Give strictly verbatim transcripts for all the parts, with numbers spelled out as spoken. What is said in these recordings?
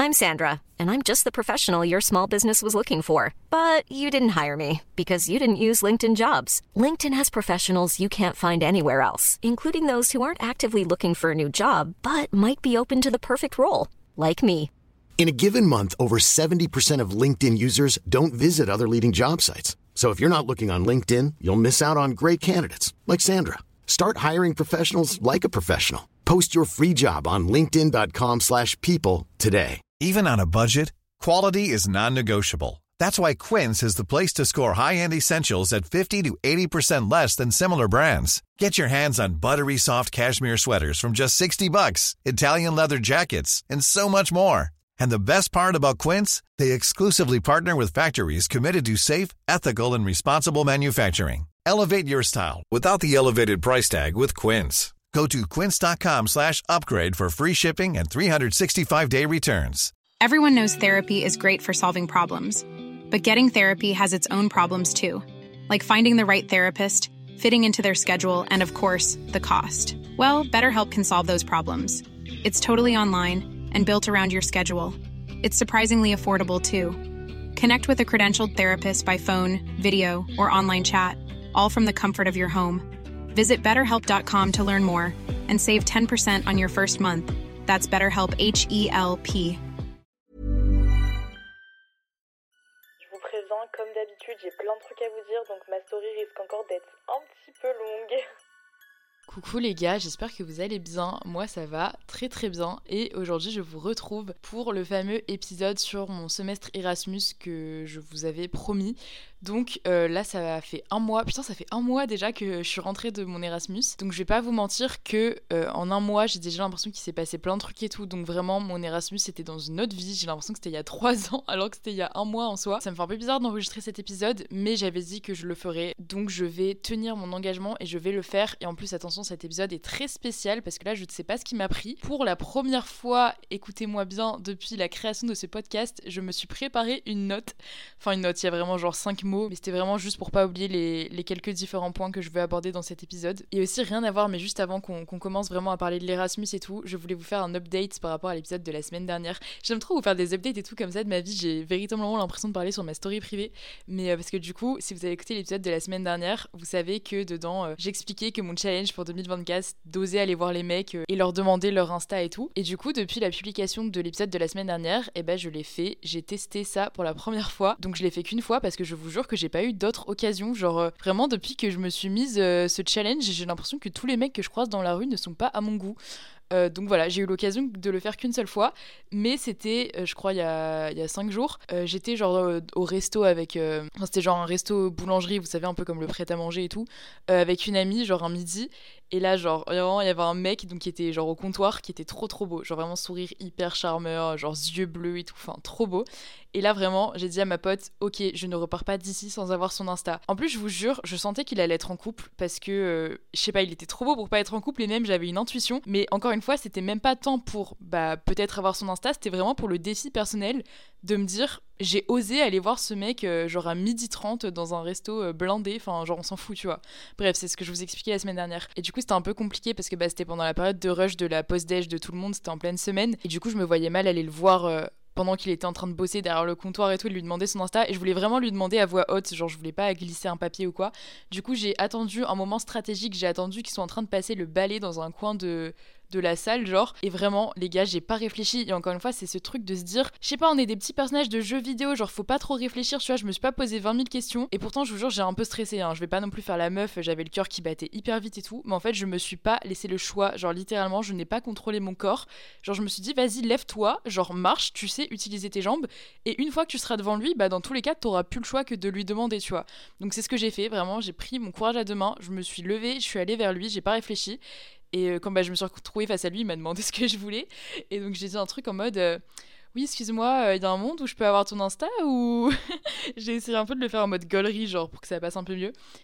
I'm Sandra, and I'm just the professional your small business was looking for. But you didn't hire me because you didn't use LinkedIn Jobs. LinkedIn has professionals you can't find anywhere else, including those who aren't actively looking for a new job, but might be open to the perfect role, like me. In a given month, over seventy percent of LinkedIn users don't visit other leading job sites. So if you're not looking on LinkedIn, you'll miss out on great candidates like Sandra. Start hiring professionals like a professional. Post your free job on linkedin.com slash people today. Even on a budget, quality is non-negotiable. That's why Quince is the place to score high-end essentials at fifty to eighty percent less than similar brands. Get your hands on buttery soft cashmere sweaters from just sixty bucks, Italian leather jackets, and so much more. And the best part about Quince, they exclusively partner with factories committed to safe, ethical, and responsible manufacturing. Elevate your style without the elevated price tag with Quince. Go to quince.com slash upgrade for free shipping and three sixty-five day returns. Everyone knows therapy is great for solving problems. But getting therapy has its own problems too. Like finding the right therapist, fitting into their schedule, and of course, the cost. Well, BetterHelp can solve those problems. It's totally online and built around your schedule. It's surprisingly affordable too. Connect with a credentialed therapist by phone, video, or online chat, all from the comfort of your home. Visit better help dot com to learn more and save ten percent on your first month. That's BetterHelp, H E L P. Je vous préviens, comme d'habitude, j'ai plein de trucs à vous dire, donc ma story risque encore d'être un petit peu longue. Coucou les gars, j'espère que vous allez bien, moi ça va très très bien et aujourd'hui je vous retrouve pour le fameux épisode sur mon semestre Erasmus que je vous avais promis. Donc euh, là ça fait un mois, putain ça fait un mois déjà que je suis rentrée de mon Erasmus. Donc je vais pas vous mentir que euh, en un mois j'ai déjà l'impression qu'il s'est passé plein de trucs et tout. Donc vraiment mon Erasmus c'était dans une autre vie, j'ai l'impression que c'était il y a trois ans alors que c'était il y a un mois en soi. Ça me fait un peu bizarre d'enregistrer cet épisode mais j'avais dit que je le ferais. Donc je vais tenir mon engagement et je vais le faire. Et en plus attention, cet épisode est très spécial parce que là je ne sais pas ce qui m'a pris. Pour la première fois, écoutez-moi bien, depuis la création de ce podcast, je me suis préparé une note. Enfin une note, il y a vraiment genre cinq mots. Mais c'était vraiment juste pour pas oublier les, les quelques différents points que je veux aborder dans cet épisode. Et aussi rien à voir, mais juste avant qu'on, qu'on commence vraiment à parler de l'Erasmus et tout, je voulais vous faire un update par rapport à l'épisode de la semaine dernière. J'aime trop vous faire des updates et tout comme ça de ma vie, j'ai véritablement l'impression de parler sur ma story privée. Mais euh, parce que du coup, si vous avez écouté l'épisode de la semaine dernière, vous savez que dedans, euh, j'expliquais que mon challenge pour deux mille vingt-quatre, d'oser aller voir les mecs euh, et leur demander leur Insta et tout. Et du coup, depuis la publication de l'épisode de la semaine dernière, eh ben je l'ai fait, j'ai testé ça pour la première fois. Donc je l'ai fait qu'une fois parce que je vous jure que j'ai pas eu d'autres occasions, genre euh, vraiment depuis que je me suis mise euh, ce challenge, j'ai l'impression que tous les mecs que je croise dans la rue ne sont pas à mon goût. Euh, donc voilà, j'ai eu l'occasion de le faire qu'une seule fois, mais c'était, euh, je crois, il y a, il y a cinq jours. Euh, j'étais genre euh, au resto avec... Euh... Enfin, c'était genre un resto boulangerie, vous savez, un peu comme le prêt-à-manger et tout, euh, avec une amie, genre un midi. Et là, genre, vraiment, il y avait un mec donc, qui était genre au comptoir, qui était trop trop beau. Genre vraiment sourire hyper charmeur, genre yeux bleus et tout, enfin trop beau. Et là, vraiment, j'ai dit à ma pote, ok, je ne repars pas d'ici sans avoir son Insta. En plus, je vous jure, je sentais qu'il allait être en couple parce que, euh, je sais pas, il était trop beau pour pas être en couple et même j'avais une intuition. Mais encore une fois, c'était même pas tant pour, bah, peut-être avoir son Insta, c'était vraiment pour le défi personnel de me dire, j'ai osé aller voir ce mec, euh, genre à midi trente dans un resto euh, blindé, enfin, genre on s'en fout, tu vois. Bref, c'est ce que je vous expliquais la semaine dernière. Et du coup, c'était un peu compliqué parce que bah, c'était pendant la période de rush de la pause-déj de tout le monde, c'était en pleine semaine. Et du coup, je me voyais mal aller le voir... Euh, pendant qu'il était en train de bosser derrière le comptoir et tout, de lui demander son Insta, et je voulais vraiment lui demander à voix haute, genre je voulais pas glisser un papier ou quoi. Du coup, j'ai attendu un moment stratégique, j'ai attendu qu'ils soient en train de passer le balai dans un coin de de la salle, genre, et vraiment, les gars, j'ai pas réfléchi. Et encore une fois, c'est ce truc de se dire, je sais pas, on est des petits personnages de jeux vidéo, genre, faut pas trop réfléchir, tu vois, je me suis pas posé vingt mille questions, et pourtant, je vous jure, j'ai un peu stressé, hein. Je vais pas non plus faire la meuf, j'avais le cœur qui battait hyper vite et tout, mais en fait, je me suis pas laissé le choix, genre, littéralement, je n'ai pas contrôlé mon corps, genre, je me suis dit, vas-y, lève-toi, genre, marche, tu sais utiliser tes jambes, et une fois que tu seras devant lui, bah, dans tous les cas, t'auras plus le choix que de lui demander, tu vois. Donc, c'est ce que j'ai fait, vraiment, j'ai pris mon courage à deux mains, je me suis levée, je suis allée vers lui, j'ai pas réfléchi. Et euh, quand bah, je me suis retrouvée face à lui, il m'a demandé ce que je voulais. Et donc j'ai dit un truc en mode euh, oui, excuse-moi, il euh, y a un monde où je peux avoir ton Insta ou j'ai essayé un peu de le faire en mode gaulerie, genre pour que ça passe un peu mieux.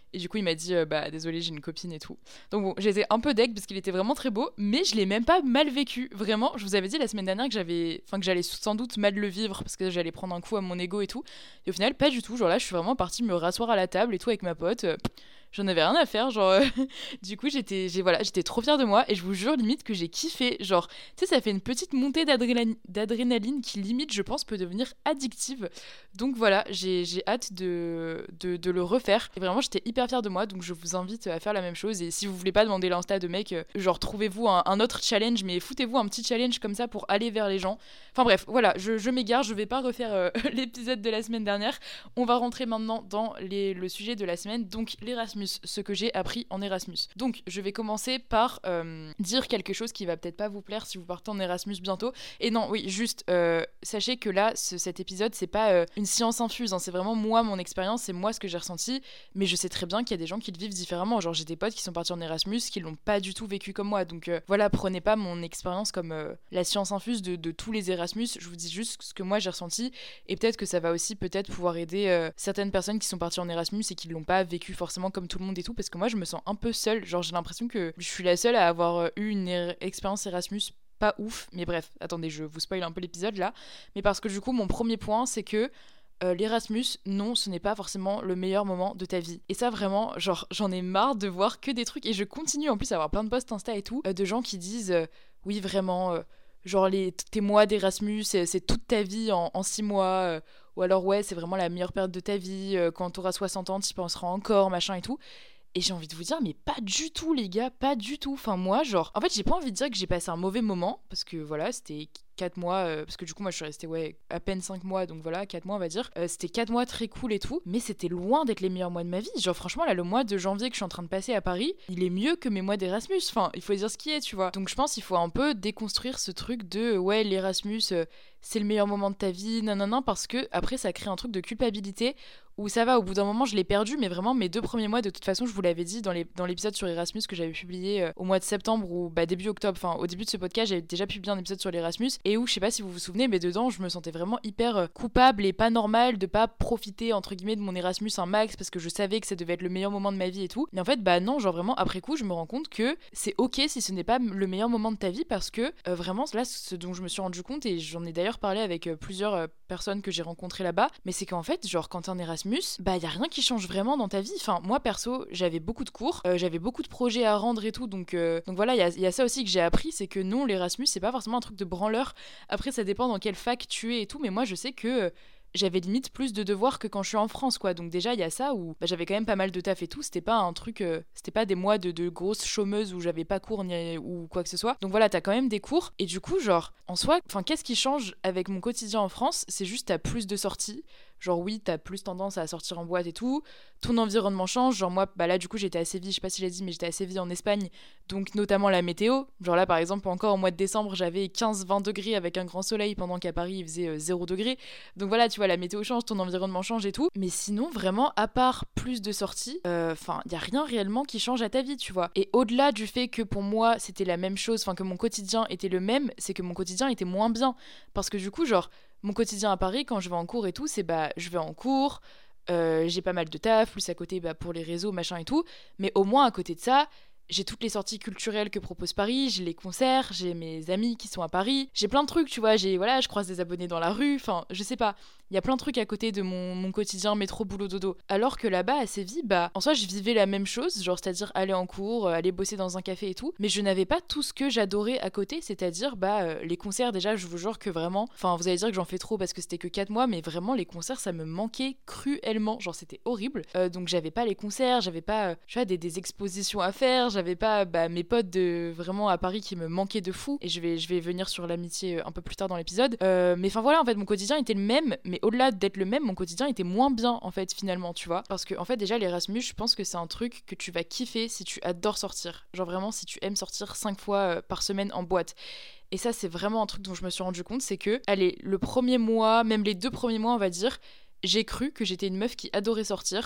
Et du coup, il m'a dit euh, bah désolé, j'ai une copine et tout. Donc bon, j'étais un peu deg parce qu'il était vraiment très beau, mais je l'ai même pas mal vécu. Vraiment, je vous avais dit la semaine dernière que j'avais, enfin que j'allais sans doute mal le vivre parce que j'allais prendre un coup à mon ego et tout. Et au final, pas du tout. Genre là, je suis vraiment partie me rasseoir à la table et tout avec ma pote. Euh, J'en avais rien à faire, genre. Euh, du coup, j'étais, j'ai, voilà, j'étais trop fière de moi et je vous jure limite que j'ai kiffé. Genre, tu sais, ça fait une petite montée d'adrénaline, d'adrénaline qui limite, je pense, peut devenir addictive. Donc voilà, j'ai, j'ai hâte de, de, de le refaire. Et vraiment, j'étais hyper fière de moi, donc je vous invite à faire la même chose. Et si vous voulez pas demander l'insta de mec, euh, genre trouvez-vous un, un autre challenge, mais foutez-vous un petit challenge comme ça pour aller vers les gens. Enfin bref, voilà, je, je m'égare, je vais pas refaire euh, l'épisode de la semaine dernière. On va rentrer maintenant dans les, le sujet de la semaine, donc l'Erasmus. Ce que j'ai appris en Erasmus. Donc, je vais commencer par euh, dire quelque chose qui va peut-être pas vous plaire si vous partez en Erasmus bientôt. Et non, oui, juste, euh, sachez que là, ce, cet épisode, c'est pas euh, une science infuse, hein, c'est vraiment moi, mon expérience, c'est moi ce que j'ai ressenti, mais je sais très bien qu'il y a des gens qui le vivent différemment. Genre, j'ai des potes qui sont partis en Erasmus, qui l'ont pas du tout vécu comme moi. Donc, euh, voilà, prenez pas mon expérience comme euh, la science infuse de, de tous les Erasmus. Je vous dis juste ce que moi j'ai ressenti, et peut-être que ça va aussi peut-être pouvoir aider euh, certaines personnes qui sont parties en Erasmus et qui l'ont pas vécu forcément comme tout le monde et tout, parce que moi je me sens un peu seule, genre j'ai l'impression que je suis la seule à avoir eu une er- expérience Erasmus pas ouf, mais bref, attendez, je vous spoil un peu l'épisode là, mais parce que du coup mon premier point c'est que euh, l'Erasmus, non, ce n'est pas forcément le meilleur moment de ta vie. Et ça vraiment, genre j'en ai marre de voir que des trucs, et je continue en plus à avoir plein de posts Insta et tout, euh, de gens qui disent euh, oui vraiment, euh, genre les, tes mois d'Erasmus, c'est, c'est toute ta vie en, en six mois, euh, ou alors ouais c'est vraiment la meilleure période de ta vie, euh, quand t'auras soixante ans t'y penseras encore, machin et tout. Et j'ai envie de vous dire, mais pas du tout, les gars, pas du tout. Enfin, moi, genre, en fait, j'ai pas envie de dire que j'ai passé un mauvais moment, parce que voilà, c'était quatre mois, euh, parce que du coup, moi, je suis restée, ouais, à peine cinq mois, donc voilà, quatre mois, on va dire. Euh, c'était quatre mois très cool et tout, mais c'était loin d'être les meilleurs mois de ma vie. Genre, franchement, là, le mois de janvier que je suis en train de passer à Paris, il est mieux que mes mois d'Erasmus. Enfin, il faut dire ce qui est, tu vois. Donc, je pense qu'il faut un peu déconstruire ce truc de, ouais, l'Erasmus, euh, c'est le meilleur moment de ta vie, non, non, non, parce que après, ça crée un truc de culpabilité où ça va, au bout d'un moment, je l'ai perdu, mais vraiment, mes deux premiers mois, de toute façon, je vous l'avais dit dans, les, dans l'épisode sur Erasmus que j'avais publié euh, au mois de septembre ou bah, début octobre, enfin, au début de ce podcast, j'avais déjà publié un épisode sur l'Erasmus, et où, je sais pas si vous vous souvenez, mais dedans, je me sentais vraiment hyper euh, coupable et pas normale de pas profiter, entre guillemets, de mon Erasmus un max, parce que je savais que ça devait être le meilleur moment de ma vie et tout. Mais en fait, bah non, genre vraiment, après coup, je me rends compte que c'est ok si ce n'est pas le meilleur moment de ta vie, parce que euh, vraiment, là, ce dont je me suis rendu compte, et j'en ai d'ailleurs parlé avec euh, plusieurs euh, personnes que j'ai rencontrées là-bas, mais c'est qu'en fait, genre, quand t'es en Erasmus, bah y a rien qui change vraiment dans ta vie. Enfin, moi perso, j'avais beaucoup de cours, euh, j'avais beaucoup de projets à rendre et tout, donc, euh, donc voilà, il y a, y a ça aussi que j'ai appris, c'est que non, l'Erasmus, c'est pas forcément un truc de branleur. Après, ça dépend dans quelle fac tu es et tout, mais moi, je sais que euh, j'avais limite plus de devoirs que quand je suis en France, quoi. Donc déjà, il y a ça où bah, j'avais quand même pas mal de taf et tout, c'était pas un truc, euh, c'était pas des mois de, de grosses chômeuses où j'avais pas cours ni, ou quoi que ce soit. Donc voilà, t'as quand même des cours, et du coup, genre, en soi, enfin, qu'est-ce qui change avec mon quotidien en France? C'est juste t'as plus de sorties. Genre oui, t'as plus tendance à sortir en boîte et tout, ton environnement change, genre moi, bah là du coup j'étais à Séville, je sais pas si j'ai dit, mais j'étais à Séville en Espagne, donc notamment la météo, genre là par exemple encore au mois de décembre j'avais quinze vingt degrés avec un grand soleil, pendant qu'à Paris il faisait euh, zéro degré, donc voilà, tu vois, la météo change, ton environnement change et tout, mais sinon vraiment, à part plus de sorties, enfin, euh, y a rien réellement qui change à ta vie, tu vois, et au-delà du fait que pour moi c'était la même chose, enfin que mon quotidien était le même, c'est que mon quotidien était moins bien, parce que du coup genre, mon quotidien à Paris, quand je vais en cours et tout, c'est bah, je vais en cours, euh, j'ai pas mal de taf, plus à côté bah, pour les réseaux, machin et tout, mais au moins à côté de ça, j'ai toutes les sorties culturelles que propose Paris, j'ai les concerts, j'ai mes amis qui sont à Paris, j'ai plein de trucs, tu vois, j'ai, voilà, je croise des abonnés dans la rue, enfin, je sais pas, il y a plein de trucs à côté de mon, mon quotidien métro, boulot, dodo. Alors que là-bas, à Séville, bah, en soi, je vivais la même chose, genre, c'est-à-dire aller en cours, euh, aller bosser dans un café et tout, mais je n'avais pas tout ce que j'adorais à côté, c'est-à-dire, bah, euh, les concerts, déjà, je vous jure que vraiment, enfin, vous allez dire que j'en fais trop parce que c'était que quatre mois, mais vraiment, les concerts, ça me manquait cruellement, genre, c'était horrible. Euh, donc, j'avais pas les concerts, j'avais pas, euh, tu vois, des, des expositions à faire, j'avais pas, bah, mes potes de, vraiment à Paris qui me manquaient de fou, et je vais, je vais venir sur l'amitié un peu plus tard dans l'épisode. Euh, mais enfin, voilà, en fait, mon quotidien était le même, mais au-delà d'être le même, mon quotidien était moins bien en fait finalement, tu vois, parce que en fait déjà l'Erasmus, je pense que c'est un truc que tu vas kiffer si tu adores sortir, genre vraiment si tu aimes sortir cinq fois euh, par semaine en boîte. Et ça c'est vraiment un truc dont je me suis rendu compte, c'est que allez, le premier mois, même les deux premiers mois on va dire, j'ai cru que j'étais une meuf qui adorait sortir,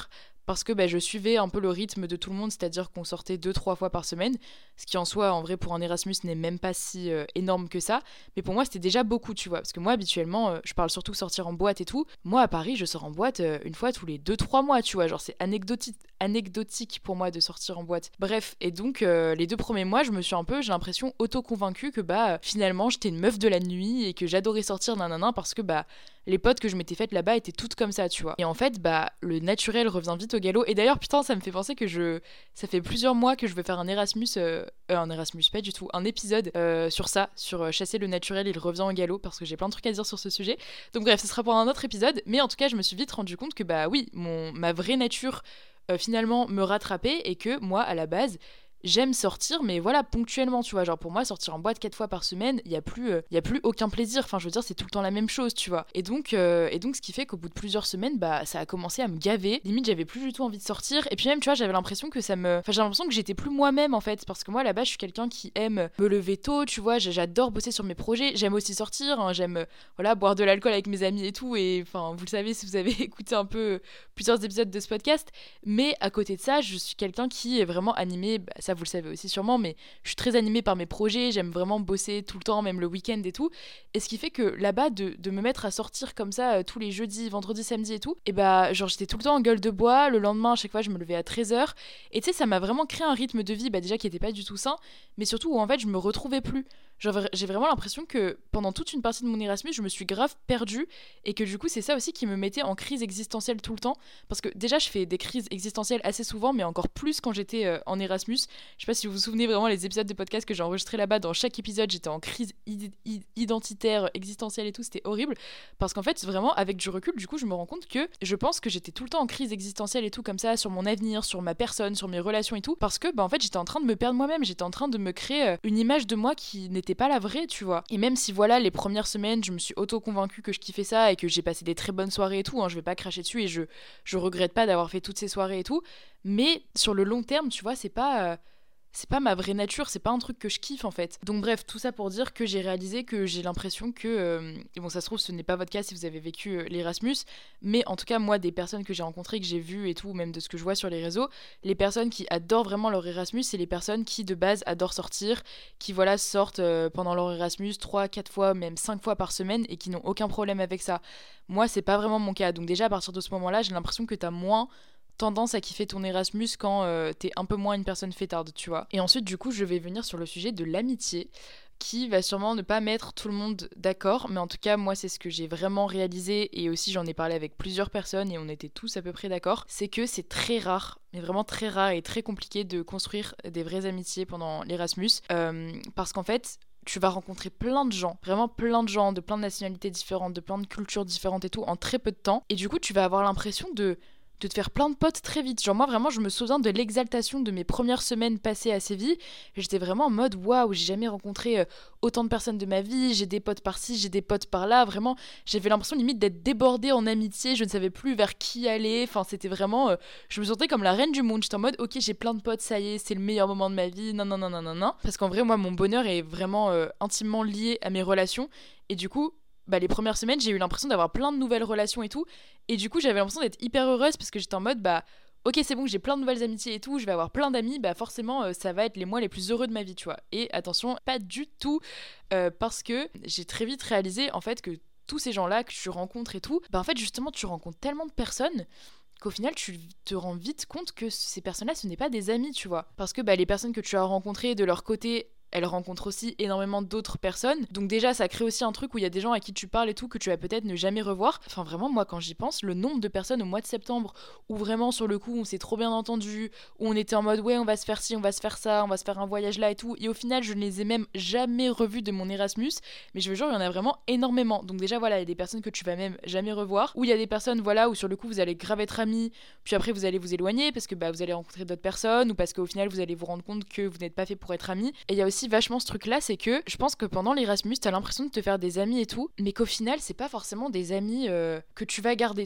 parce que bah, je suivais un peu le rythme de tout le monde, c'est-à-dire qu'on sortait deux trois fois par semaine, ce qui en soi, en vrai, pour un Erasmus n'est même pas si euh, énorme que ça, mais pour moi c'était déjà beaucoup, tu vois, parce que moi habituellement, euh, je parle surtout sortir en boîte et tout, moi à Paris je sors en boîte euh, une fois tous les deux trois mois, tu vois, genre c'est anecdotique, anecdotique pour moi de sortir en boîte. Bref, et donc euh, les deux premiers mois, je me suis un peu, j'ai l'impression, auto-convaincue que bah finalement j'étais une meuf de la nuit et que j'adorais sortir nanana parce que bah les potes que je m'étais faites là-bas étaient toutes comme ça, tu vois. Et en fait, bah, le naturel revient vite au galop. Et d'ailleurs, putain, ça me fait penser que je... Ça fait plusieurs mois que je veux faire un Erasmus... Euh... Euh, un Erasmus, pas du tout. Un épisode euh, sur ça, sur euh, chasser le naturel, il revient au galop, parce que j'ai plein de trucs à dire sur ce sujet. Donc bref, ce sera pour un autre épisode. Mais en tout cas, je me suis vite rendu compte que, bah oui, mon... ma vraie nature, euh, finalement, me rattrapait. Et que moi, à la base... j'aime sortir, mais voilà, ponctuellement, tu vois. Genre, pour moi, sortir en boîte quatre fois par semaine, il y a plus, il euh, y a plus aucun plaisir. Enfin, je veux dire, c'est tout le temps la même chose, tu vois. Et donc, euh, et donc ce qui fait qu'au bout de plusieurs semaines, bah, ça a commencé à me gaver. Limite, j'avais plus du tout envie de sortir. Et puis même, tu vois, j'avais l'impression que ça me... Enfin, j'ai l'impression que j'étais plus moi-même, en fait. Parce que moi, là-bas, je suis quelqu'un qui aime me lever tôt, tu vois. J'adore bosser sur mes projets. J'aime aussi sortir. Hein. J'aime, euh, voilà, boire de l'alcool avec mes amis et tout. Et enfin, vous le savez si vous avez écouté un peu plusieurs épisodes de ce podcast. Mais à côté de ça, je suis quelqu'un qui est vraiment animé, bah, ça, vous le savez aussi sûrement, mais je suis très animée par mes projets, j'aime vraiment bosser tout le temps, même le week-end et tout, et ce qui fait que là-bas, de, de me mettre à sortir comme ça euh, tous les jeudis, vendredis, samedis et tout, et bah genre j'étais tout le temps en gueule de bois, le lendemain à chaque fois je me levais à treize heures, et tu sais ça m'a vraiment créé un rythme de vie, bah déjà qui était pas du tout sain, mais surtout où en fait je me retrouvais plus. Genre, j'ai vraiment l'impression que pendant toute une partie de mon Erasmus, je me suis grave perdue, et que du coup c'est ça aussi qui me mettait en crise existentielle tout le temps, parce que déjà je fais des crises existentielles assez souvent, mais encore plus quand j'étais euh, en Erasmus. Je sais pas si vous vous souvenez vraiment les épisodes de podcast que j'ai enregistrés là-bas, dans chaque épisode j'étais en crise id- id- identitaire, existentielle et tout, c'était horrible, parce qu'en fait vraiment avec du recul, du coup je me rends compte que je pense que j'étais tout le temps en crise existentielle et tout comme ça, sur mon avenir, sur ma personne, sur mes relations et tout, parce que bah en fait j'étais en train de me perdre moi-même, j'étais en train de me créer euh, une image de moi qui n'était pas la vraie, tu vois. Et même si voilà, les premières semaines, je me suis auto-convaincue que je kiffais ça et que j'ai passé des très bonnes soirées et tout, hein, je vais pas cracher dessus et je, je regrette pas d'avoir fait toutes ces soirées et tout, mais sur le long terme, tu vois, c'est pas... Euh, c'est pas ma vraie nature, c'est pas un truc que je kiffe en fait. Donc bref, tout ça pour dire que j'ai réalisé que j'ai l'impression que... Euh, et bon, ça se trouve, ce n'est pas votre cas si vous avez vécu euh, l'Erasmus, mais en tout cas, moi, des personnes que j'ai rencontrées, que j'ai vues et tout, même de ce que je vois sur les réseaux, les personnes qui adorent vraiment leur Erasmus, c'est les personnes qui, de base, adorent sortir, qui, voilà, sortent euh, pendant leur Erasmus trois, quatre fois, même cinq fois par semaine, et qui n'ont aucun problème avec ça. Moi, c'est pas vraiment mon cas. Donc déjà, à partir de ce moment-là, j'ai l'impression que t'as moins... tendance à kiffer ton Erasmus quand euh, t'es un peu moins une personne fêtarde, tu vois. Et ensuite, du coup, je vais venir sur le sujet de l'amitié, qui va sûrement ne pas mettre tout le monde d'accord, mais en tout cas, moi, c'est ce que j'ai vraiment réalisé, et aussi j'en ai parlé avec plusieurs personnes, et on était tous à peu près d'accord, c'est que c'est très rare, mais vraiment très rare et très compliqué de construire des vraies amitiés pendant l'Erasmus, euh, parce qu'en fait... tu vas rencontrer plein de gens, vraiment plein de gens, de plein de nationalités différentes, de plein de cultures différentes et tout, en très peu de temps, et du coup, tu vas avoir l'impression de... de te faire plein de potes très vite. Genre moi vraiment je me souviens de l'exaltation de mes premières semaines passées à Séville. J'étais vraiment en mode waouh, j'ai jamais rencontré euh, autant de personnes de ma vie, j'ai des potes par-ci, j'ai des potes par-là, vraiment j'avais l'impression limite d'être débordée en amitié, je ne savais plus vers qui aller, enfin c'était vraiment, euh, je me sentais comme la reine du monde, j'étais en mode ok j'ai plein de potes, ça y est, c'est le meilleur moment de ma vie, non non non non non non, parce qu'en vrai moi mon bonheur est vraiment euh, intimement lié à mes relations, et du coup bah, les premières semaines, j'ai eu l'impression d'avoir plein de nouvelles relations et tout. Et du coup, j'avais l'impression d'être hyper heureuse parce que j'étais en mode, bah, ok, c'est bon, j'ai plein de nouvelles amitiés et tout, je vais avoir plein d'amis, bah forcément, euh, ça va être les mois les plus heureux de ma vie, tu vois. Et attention, pas du tout, euh, parce que j'ai très vite réalisé, en fait, que tous ces gens-là que tu rencontres et tout, bah en fait, justement, tu rencontres tellement de personnes qu'au final, tu te rends vite compte que ces personnes-là, ce n'est pas des amis, tu vois. Parce que bah, les personnes que tu as rencontrées, de leur côté... elle rencontre aussi énormément d'autres personnes. Donc déjà, ça crée aussi un truc où il y a des gens à qui tu parles et tout que tu vas peut-être ne jamais revoir. Enfin vraiment, moi quand j'y pense, le nombre de personnes au mois de septembre où vraiment sur le coup on s'est trop bien entendu, où on était en mode ouais on va se faire ci, on va se faire ça, on va se faire un voyage là et tout, et au final je ne les ai même jamais revus de mon Erasmus, mais je veux dire il y en a vraiment énormément. Donc déjà voilà, il y a des personnes que tu vas même jamais revoir, ou il y a des personnes voilà où sur le coup vous allez grave être amis, puis après vous allez vous éloigner parce que bah vous allez rencontrer d'autres personnes, ou parce qu'au final vous allez vous rendre compte que vous n'êtes pas fait pour être amis. Et il y a aussi vachement ce truc là, c'est que je pense que pendant l'Erasmus t'as l'impression de te faire des amis et tout, mais qu'au final c'est pas forcément des amis euh, que tu vas garder, tu vois.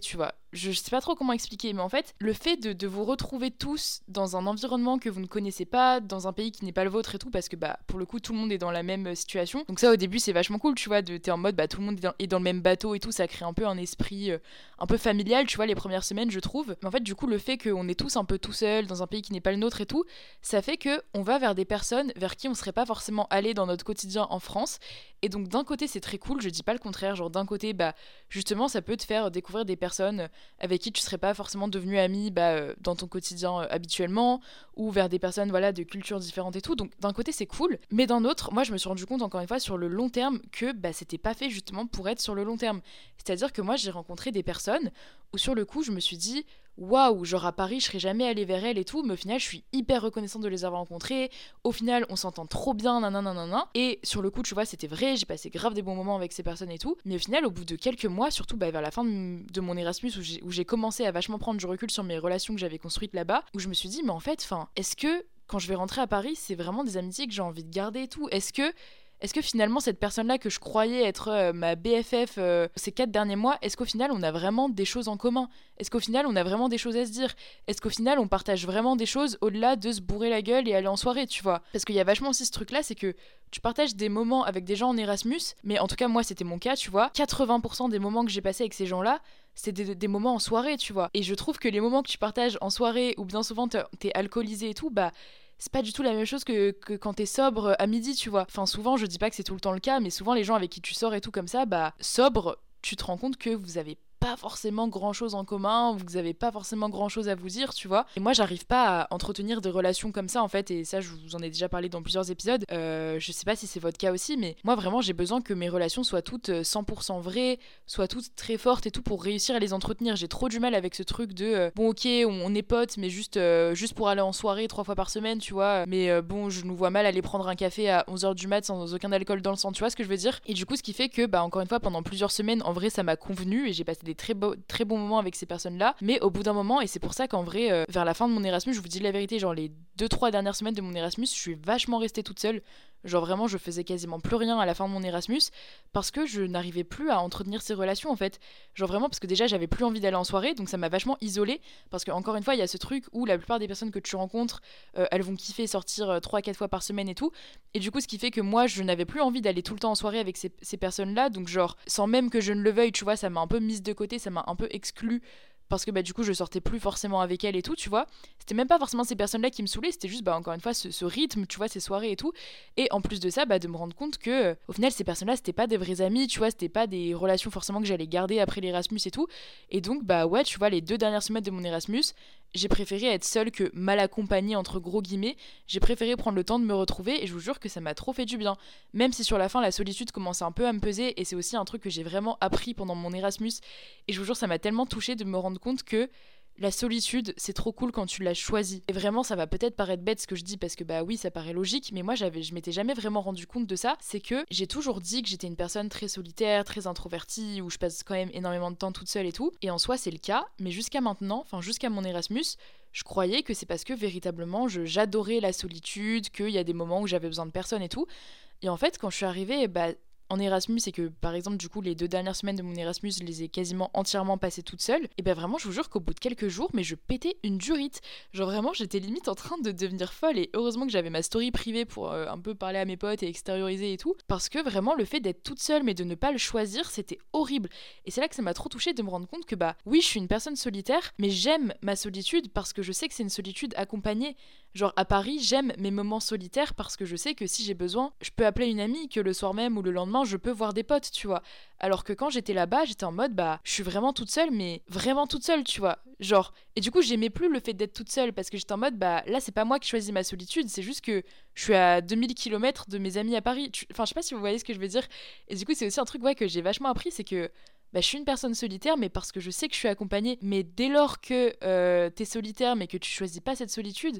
je sais pas trop comment expliquer, mais en fait, le fait de, de vous retrouver tous dans un environnement que vous ne connaissez pas, dans un pays qui n'est pas le vôtre et tout, parce que bah pour le coup tout le monde est dans la même situation. Donc ça au début c'est vachement cool, tu vois, de, t'es en mode bah tout le monde est dans, est dans le même bateau et tout, ça crée un peu un esprit euh, un peu familial, tu vois, les premières semaines je trouve. Mais en fait du coup le fait qu'on est tous un peu tout seuls dans un pays qui n'est pas le nôtre et tout, ça fait que on va vers des personnes vers qui on serait pas forcément allé dans notre quotidien en France. Et donc d'un côté c'est très cool, je dis pas le contraire, genre d'un côté bah justement ça peut te faire découvrir des personnes avec qui tu serais pas forcément devenu ami bah, euh, dans ton quotidien euh, habituellement, ou vers des personnes voilà de cultures différentes et tout. Donc d'un côté c'est cool, mais d'un autre moi je me suis rendu compte encore une fois sur le long terme que bah c'était pas fait justement pour être sur le long terme. C'est-à-dire que moi j'ai rencontré des personnes où sur le coup je me suis dit waouh, genre à Paris je serais jamais allée vers elles et tout, mais au final je suis hyper reconnaissante de les avoir rencontrées, au final on s'entend trop bien, nanana, et sur le coup tu vois c'était vrai, j'ai passé grave des bons moments avec ces personnes et tout, mais au final au bout de quelques mois, surtout bah, vers la fin de, de mon Erasmus où j'ai, où j'ai commencé à vachement prendre du recul sur mes relations que j'avais construites là-bas, où je me suis dit mais en fait, enfin, est-ce que quand je vais rentrer à Paris c'est vraiment des amitiés que j'ai envie de garder et tout, est-ce que Est-ce que finalement cette personne-là que je croyais être euh, ma B F F euh, ces quatre derniers mois, est-ce qu'au final on a vraiment des choses en commun ? Est-ce qu'au final on a vraiment des choses à se dire ? Est-ce qu'au final on partage vraiment des choses au-delà de se bourrer la gueule et aller en soirée, tu vois ? Parce qu'il y a vachement aussi ce truc-là, c'est que tu partages des moments avec des gens en Erasmus, mais en tout cas moi c'était mon cas, tu vois, quatre-vingts pour cent des moments que j'ai passés avec ces gens-là, c'est des, des moments en soirée, tu vois. Et je trouve que les moments que tu partages en soirée, où bien souvent t'es, t'es alcoolisé et tout, bah... c'est pas du tout la même chose que, que quand t'es sobre à midi, tu vois. Enfin, souvent, je dis pas que c'est tout le temps le cas, mais souvent, les gens avec qui tu sors et tout comme ça, bah, sobre, tu te rends compte que vous avez pas forcément grand chose en commun, vous avez pas forcément grand chose à vous dire, tu vois. Et moi, j'arrive pas à entretenir des relations comme ça, en fait, et ça, je vous en ai déjà parlé dans plusieurs épisodes. Euh, je sais pas si c'est votre cas aussi, mais moi, vraiment, j'ai besoin que mes relations soient toutes cent pour cent vraies, soient toutes très fortes et tout pour réussir à les entretenir. J'ai trop du mal avec ce truc de euh, bon, ok, on, on est potes, mais juste, euh, juste pour aller en soirée trois fois par semaine, tu vois. Mais euh, bon, je nous vois mal aller prendre un café à onze heures du mat sans aucun alcool dans le sang, tu vois ce que je veux dire. Et du coup, ce qui fait que, bah, encore une fois, pendant plusieurs semaines, en vrai, ça m'a convenu et j'ai passé des très, beaux, très bons moments avec ces personnes-là. Mais au bout d'un moment, et c'est pour ça qu'en vrai, euh, vers la fin de mon Erasmus, je vous dis la vérité, genre les deux trois dernières semaines de mon Erasmus, je suis vachement restée toute seule. Genre vraiment, je faisais quasiment plus rien à la fin de mon Erasmus parce que je n'arrivais plus à entretenir ces relations en fait. Genre vraiment parce que déjà j'avais plus envie d'aller en soirée, donc ça m'a vachement isolée parce que encore une fois il y a ce truc où la plupart des personnes que tu rencontres, euh, elles vont kiffer sortir trois à quatre fois par semaine et tout. Et du coup ce qui fait que moi je n'avais plus envie d'aller tout le temps en soirée avec ces, ces personnes-là, donc genre sans même que je ne le veuille, tu vois, ça m'a un peu mise de côté, ça m'a un peu exclue. Parce que bah du coup je sortais plus forcément avec elle et tout, tu vois. C'était même pas forcément ces personnes-là qui me saoulaient, c'était juste bah encore une fois ce, ce rythme, tu vois, ces soirées et tout. Et en plus de ça, bah de me rendre compte que euh, au final ces personnes-là c'était pas des vrais amis, tu vois, c'était pas des relations forcément que j'allais garder après l'Erasmus et tout. Et donc bah ouais, tu vois, les deux dernières semaines de mon Erasmus, j'ai préféré être seule que mal accompagnée entre gros guillemets. J'ai préféré prendre le temps de me retrouver et je vous jure que ça m'a trop fait du bien. Même si sur la fin la solitude commençait un peu à me peser, et c'est aussi un truc que j'ai vraiment appris pendant mon Erasmus. Et je vous jure ça m'a tellement touchée de me rendre compte que la solitude, c'est trop cool quand tu l'as choisi. Et vraiment, ça va peut-être paraître bête ce que je dis parce que bah oui, ça paraît logique, mais moi j'avais, je m'étais jamais vraiment rendu compte de ça. C'est que j'ai toujours dit que j'étais une personne très solitaire, très introvertie, où je passe quand même énormément de temps toute seule et tout. Et en soi, c'est le cas, mais jusqu'à maintenant, enfin jusqu'à mon Erasmus, je croyais que c'est parce que véritablement, je, j'adorais la solitude, qu'il y a des moments où j'avais besoin de personne et tout. Et en fait, quand je suis arrivée, bah en Erasmus, et que par exemple du coup les deux dernières semaines de mon Erasmus je les ai quasiment entièrement passées toute seule, et ben vraiment je vous jure qu'au bout de quelques jours mais je pétais une durite, genre vraiment j'étais limite en train de devenir folle. Et heureusement que j'avais ma story privée pour euh, un peu parler à mes potes et extérioriser et tout, parce que vraiment le fait d'être toute seule mais de ne pas le choisir c'était horrible. Et c'est là que ça m'a trop touchée de me rendre compte que bah oui je suis une personne solitaire mais j'aime ma solitude parce que je sais que c'est une solitude accompagnée. Genre à Paris j'aime mes moments solitaires parce que je sais que si j'ai besoin je peux appeler une amie, que le soir même ou le lendemain je peux voir des potes, tu vois. Alors que quand j'étais là-bas, j'étais en mode, bah, je suis vraiment toute seule, mais vraiment toute seule, tu vois. Genre, et du coup, j'aimais plus le fait d'être toute seule, parce que j'étais en mode, bah, là, c'est pas moi qui choisis ma solitude, c'est juste que je suis à deux mille kilomètres de mes amis à Paris. Tu... Enfin, je sais pas si vous voyez ce que je veux dire. Et du coup, c'est aussi un truc, ouais, que j'ai vachement appris, c'est que bah, je suis une personne solitaire, mais parce que je sais que je suis accompagnée. Mais dès lors que euh, t'es solitaire, mais que tu choisis pas cette solitude,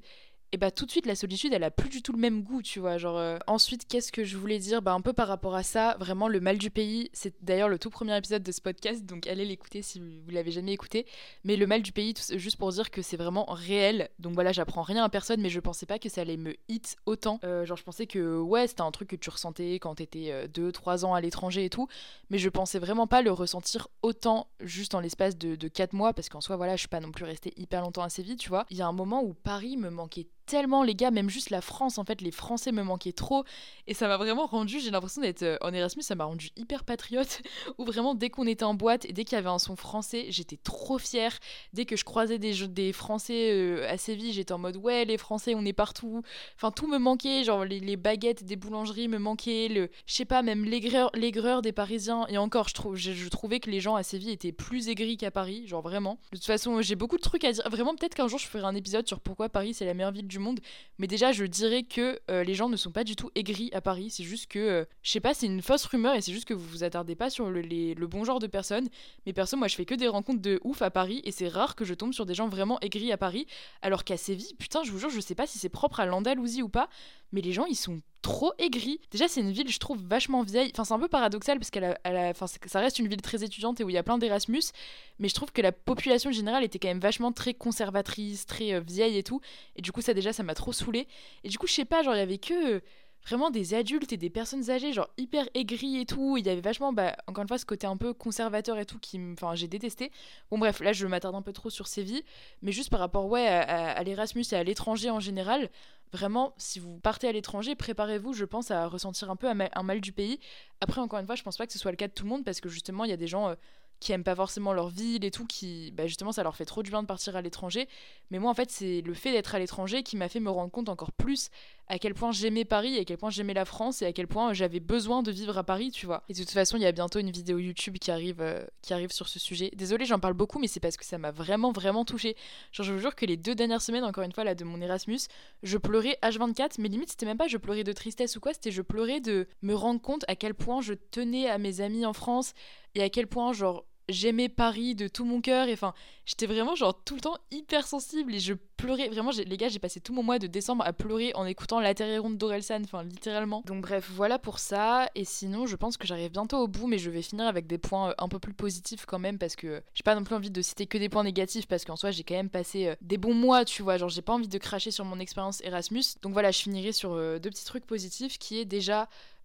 et bah tout de suite la solitude elle a plus du tout le même goût, tu vois, genre euh... ensuite qu'est-ce que je voulais dire, bah un peu par rapport à ça, vraiment le mal du pays, c'est d'ailleurs le tout premier épisode de ce podcast, donc allez l'écouter si vous l'avez jamais écouté, mais le mal du pays, tout, juste pour dire que c'est vraiment réel, donc voilà, j'apprends rien à personne, mais je pensais pas que ça allait me hit autant, euh, genre je pensais que ouais c'était un truc que tu ressentais quand t'étais deux trois ans à l'étranger et tout, mais je pensais vraiment pas le ressentir autant juste en l'espace de, de quatre mois, parce qu'en soi voilà je suis pas non plus restée hyper longtemps à Séville, tu vois, il y a un moment où Paris me manquait tellement, les gars, même juste la France, en fait, les Français me manquaient trop, et ça m'a vraiment rendu, j'ai l'impression d'être euh, en Erasmus, ça m'a rendu hyper patriote, où vraiment, dès qu'on était en boîte, et dès qu'il y avait un son français, j'étais trop fière, dès que je croisais des, des Français euh, à Séville, j'étais en mode, ouais, les Français, on est partout, enfin, tout me manquait, genre, les, les baguettes des boulangeries me manquaient, le, je sais pas, même l'aigreur, l'aigreur des Parisiens, et encore, je, trouve, je, je trouvais que les gens à Séville étaient plus aigris qu'à Paris, genre, vraiment. De toute façon, j'ai beaucoup de trucs à dire, vraiment, peut-être qu'un jour, je ferai un épisode sur pourquoi Paris, c'est la meilleure ville du monde, mais déjà je dirais que euh, les gens ne sont pas du tout aigris à Paris, c'est juste que euh, je sais pas, c'est une fausse rumeur et c'est juste que vous vous attardez pas sur le, les, le bon genre de personnes, mais perso moi je fais que des rencontres de ouf à Paris et c'est rare que je tombe sur des gens vraiment aigris à Paris, alors qu'à Séville, putain je vous jure je sais pas si c'est propre à l'Andalousie ou pas, mais les gens ils sont trop aigris. Déjà c'est une ville je trouve vachement vieille, enfin c'est un peu paradoxal parce qu'elle a, elle a, enfin, ça reste une ville très étudiante et où il y a plein d'Erasmus, mais je trouve que la population générale était quand même vachement très conservatrice, très euh, vieille et tout, et du coup ça déjà ça m'a trop saoulée, et du coup je sais pas, genre il y avait que euh, vraiment des adultes et des personnes âgées genre hyper aigris et tout, il y avait vachement bah encore une fois ce côté un peu conservateur et tout qui enfin j'ai détesté. Bon bref, là je m'attarde un peu trop sur Séville, mais juste par rapport ouais à, à, à l'Erasmus et à l'étranger en général, vraiment si vous partez à l'étranger, préparez-vous je pense à ressentir un peu un mal, un mal du pays. Après encore une fois je pense pas que ce soit le cas de tout le monde, parce que justement il y a des gens euh, qui aiment pas forcément leur ville et tout, qui bah justement ça leur fait trop du bien de partir à l'étranger, mais moi en fait c'est le fait d'être à l'étranger qui m'a fait me rendre compte encore plus à quel point j'aimais Paris, à quel point j'aimais la France et à quel point j'avais besoin de vivre à Paris, tu vois. Et de toute façon il y a bientôt une vidéo YouTube qui arrive, euh, qui arrive sur ce sujet. Désolée j'en parle beaucoup, mais c'est parce que ça m'a vraiment vraiment touchée. Genre je vous jure que les deux dernières semaines encore une fois là de mon Erasmus, je pleurais H vingt-quatre, mais limite c'était même pas je pleurais de tristesse ou quoi, c'était je pleurais de me rendre compte à quel point je tenais à mes amis en France et à quel point genre j'aimais Paris de tout mon cœur, et enfin j'étais vraiment genre tout le temps hyper sensible et je pleurais vraiment, les gars j'ai passé tout mon mois de décembre à pleurer en écoutant La Terre est ronde d'Orelsan, enfin littéralement. Donc bref voilà pour ça, et sinon je pense que j'arrive bientôt au bout, mais je vais finir avec des points un peu plus positifs quand même, parce que j'ai pas non plus envie de citer que des points négatifs, parce qu'en soi j'ai quand même passé des bons mois, tu vois, genre j'ai pas envie de cracher sur mon expérience Erasmus. Donc voilà, je finirai sur deux petits trucs positifs, qui est déjà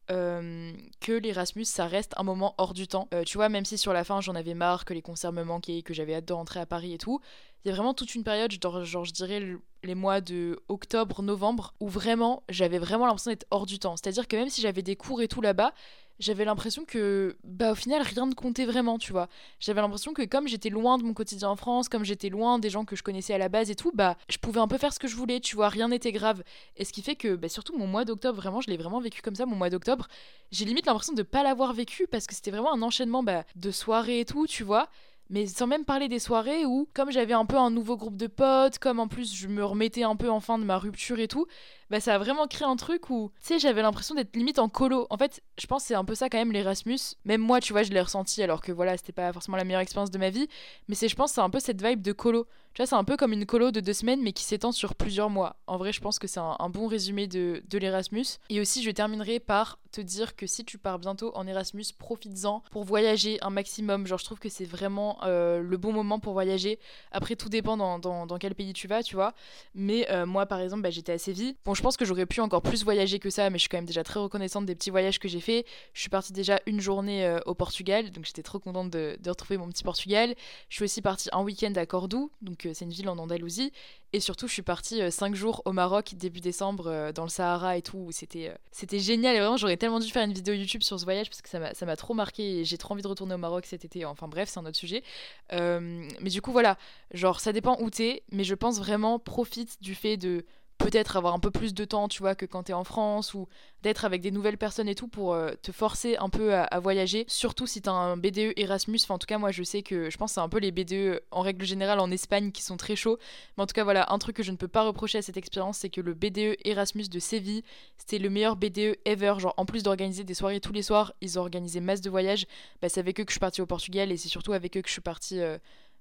Euh, que l'Erasmus ça reste un moment hors du temps, euh, tu vois, même si sur la fin j'en avais marre, que les concerts me manquaient, que j'avais hâte de rentrer à Paris et tout, il y a vraiment toute une période, genre, genre je dirais le, les mois de octobre, novembre, où vraiment j'avais vraiment l'impression d'être hors du temps, c'est à dire que même si j'avais des cours et tout là-bas, j'avais l'impression que bah au final rien ne comptait vraiment, tu vois. J'avais l'impression que comme j'étais loin de mon quotidien en France, comme j'étais loin des gens que je connaissais à la base et tout, bah je pouvais un peu faire ce que je voulais, tu vois, rien n'était grave. Et ce qui fait que bah, surtout mon mois d'octobre, vraiment je l'ai vraiment vécu comme ça, mon mois d'octobre, j'ai limite l'impression de pas l'avoir vécu, parce que c'était vraiment un enchaînement bah, de soirées et tout, tu vois. Mais sans même parler des soirées où, comme j'avais un peu un nouveau groupe de potes, comme en plus je me remettais un peu enfin de ma rupture et tout, bah ça a vraiment créé un truc où, tu sais, j'avais l'impression d'être limite en colo. En fait, je pense que c'est un peu ça quand même l'Erasmus. Même moi, tu vois, je l'ai ressenti, alors que voilà, c'était pas forcément la meilleure expérience de ma vie. Mais c'est, je pense, c'est un peu cette vibe de colo. Tu vois, c'est un peu comme une colo de deux semaines, mais qui s'étend sur plusieurs mois. En vrai, je pense que c'est un, un bon résumé de, de l'Erasmus. Et aussi, je terminerai par te dire que si tu pars bientôt en Erasmus, profites-en pour voyager un maximum. Genre, je trouve que c'est vraiment euh, le bon moment pour voyager. Après, tout dépend dans, dans, dans quel pays tu vas, tu vois. Mais euh, moi, par exemple, bah, j'étais à Séville. Bon, je pense que j'aurais pu encore plus voyager que ça, mais je suis quand même déjà très reconnaissante des petits voyages que j'ai fait. Je suis partie déjà une journée euh, au Portugal, donc j'étais trop contente de, de retrouver mon petit Portugal. Je suis aussi partie un week-end à Cordoue, donc euh, c'est une ville en Andalousie. Et surtout, je suis partie euh, cinq jours au Maroc, début décembre, euh, dans le Sahara et tout, où c'était, euh, c'était génial. Et vraiment, j'aurais tellement dû faire une vidéo YouTube sur ce voyage, parce que ça m'a, ça m'a trop marqué et j'ai trop envie de retourner au Maroc cet été. Enfin bref, c'est un autre sujet. Euh, mais du coup, voilà, genre ça dépend où t'es, mais je pense vraiment, profite du fait de peut-être avoir un peu plus de temps, tu vois, que quand t'es en France, ou d'être avec des nouvelles personnes et tout, pour euh, te forcer un peu à, à voyager, surtout si t'as un B D E Erasmus. Enfin en tout cas moi je sais que je pense que c'est un peu les B D E en règle générale en Espagne qui sont très chauds, mais en tout cas voilà, un truc que je ne peux pas reprocher à cette expérience, c'est que le B D E Erasmus de Séville, c'était le meilleur B D E ever. Genre en plus d'organiser des soirées tous les soirs, ils ont organisé masse de voyages. Bah c'est avec eux que je suis partie au Portugal, et c'est surtout avec eux que je suis partie euh,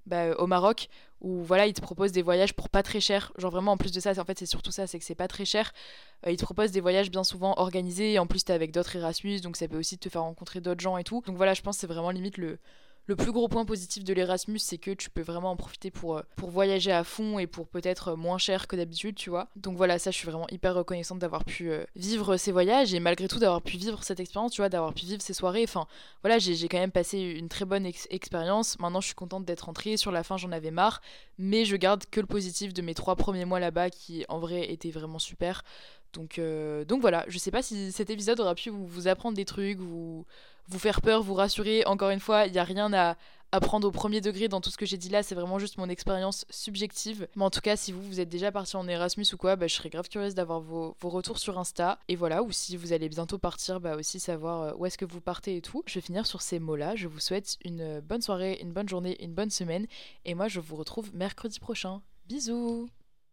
bah, au Maroc, où voilà, ils te proposent des voyages pour pas très cher. Genre vraiment, en plus de ça, en fait, c'est surtout ça, c'est que c'est pas très cher. Euh, ils te proposent des voyages bien souvent organisés, et en plus t'es avec d'autres Erasmus, donc ça peut aussi te faire rencontrer d'autres gens et tout. Donc voilà, je pense que c'est vraiment limite le... Le plus gros point positif de l'Erasmus, c'est que tu peux vraiment en profiter pour, pour voyager à fond et pour peut-être moins cher que d'habitude, tu vois. Donc voilà, ça, je suis vraiment hyper reconnaissante d'avoir pu euh, vivre ces voyages et malgré tout d'avoir pu vivre cette expérience, tu vois, d'avoir pu vivre ces soirées. Enfin, voilà, j'ai, j'ai quand même passé une très bonne ex- expérience. Maintenant, je suis contente d'être rentrée. Sur la fin, j'en avais marre. Mais je garde que le positif de mes trois premiers mois là-bas qui, en vrai, étaient vraiment super. Donc, euh, donc voilà, je sais pas si cet épisode aura pu vous, vous apprendre des trucs, vous, vous faire peur, vous rassurer. Encore une fois, il n'y a rien à, à prendre au premier degré dans tout ce que j'ai dit là, c'est vraiment juste mon expérience subjective. Mais en tout cas, si vous, vous êtes déjà parti en Erasmus ou quoi, bah, je serais grave curieuse d'avoir vos, vos retours sur Insta. Et voilà, ou si vous allez bientôt partir, bah aussi savoir où est-ce que vous partez et tout. Je vais finir sur ces mots-là. Je vous souhaite une bonne soirée, une bonne journée, une bonne semaine. Et moi, je vous retrouve mercredi prochain. Bisous!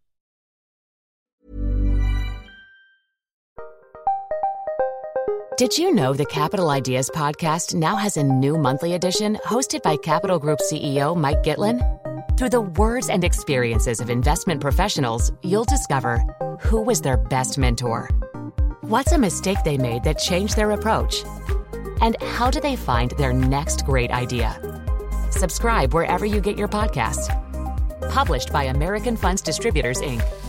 Did you know the Capital Ideas podcast now has a new monthly edition hosted by Capital Group C E O Mike Gitlin? Through the words and experiences of investment professionals, you'll discover who was their best mentor, what's a mistake they made that changed their approach, and how do they find their next great idea. Subscribe wherever you get your podcasts. Published by American Funds Distributors, Incorporated.